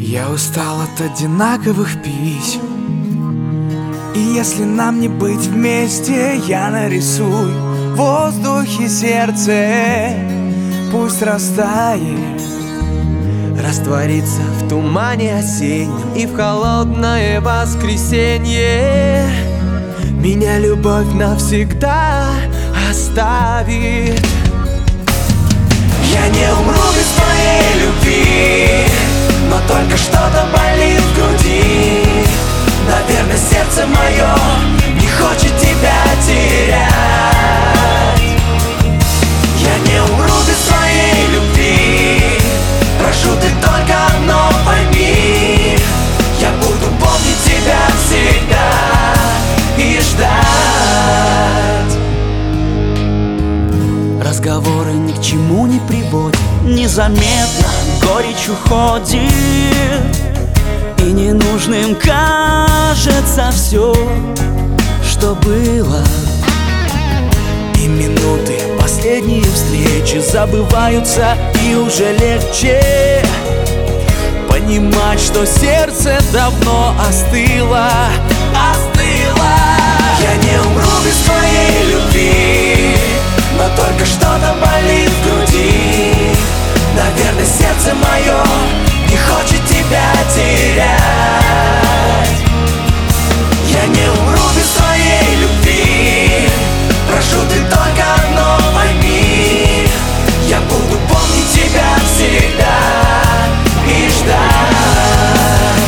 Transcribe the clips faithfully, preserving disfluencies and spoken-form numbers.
Я устал от одинаковых писем, и если нам не быть вместе, я нарисую в воздухе сердце. Пусть растает, растворится в тумане осеннем, и в холодное воскресенье меня любовь навсегда оставит. Я не умру без твоей любви, но только что-то болит в груди. Наверное, сердце мое не хочет тебя терять. Я не умру без твоей любви, прошу, ты только одно пойми: я буду помнить тебя всегда и ждать. Разговоры ни к чему не приводят, незаметно горечь уходит, и ненужным кажется все, что было. И минуты Последние встречи забываются, и уже легче понимать, что сердце давно остыло, остыло. Я не умру без твоей любви, но только что-то болит в груди. Наверное, сердце мое не хочет тебя терять. Я не умру без твоей любви, прошу, ты только одно пойми: я буду помнить тебя всегда и ждать.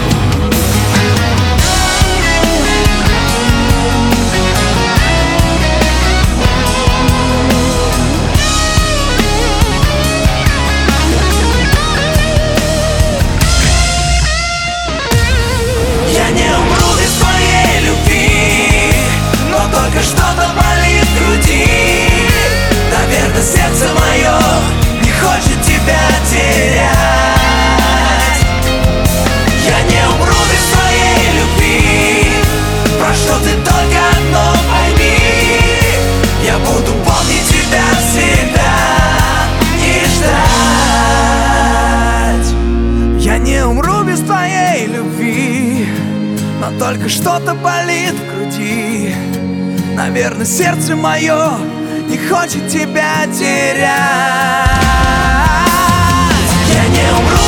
Я не умру без твоей любви, но только что-то болит в груди. Наверное, сердце мое не хочет тебя терять. Я не умру без твоей любви, прошу, ты только одно пойми: я буду помнить тебя всегда и ждать. Я не умру без твоей любви, но только что-то болит в груди. Наверное, сердце мое не хочет тебя терять. Я не умру